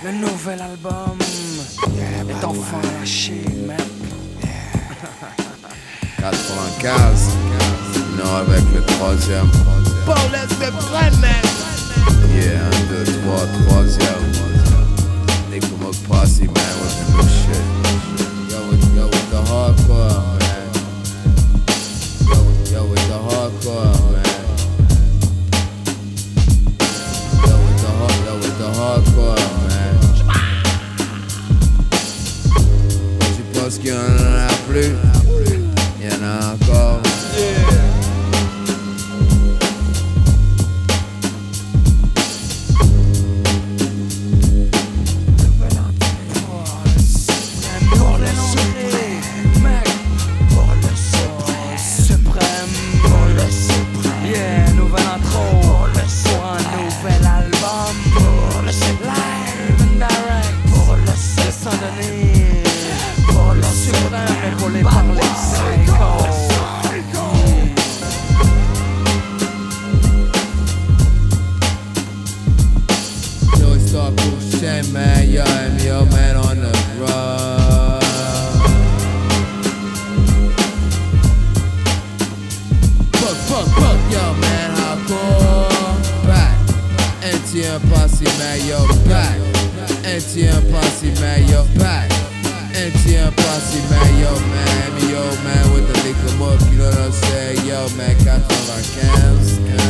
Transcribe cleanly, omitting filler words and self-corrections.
Le nouvel album est enfin lâché, mec. 95, non avec le troisième. Bon, laisse me prendre, man. Yeah, 1, 2, 3, troisième. They come up posse, man, with the new shit. Yo, with the hardcore, man. Yo, with the hardcore, man. Yo, with the hardcore, man. Tu penses qu'il y en a plus? Il y en a encore. Man, yo, I'm your man on the run. Fuck, yo, man, hardcore. Back, NTM posse, man, yo, back. NTM posse, man, yo, back. NTM posse, man, yo, man, with the lick 'em up, you know what I'm saying? Yo, man, 95.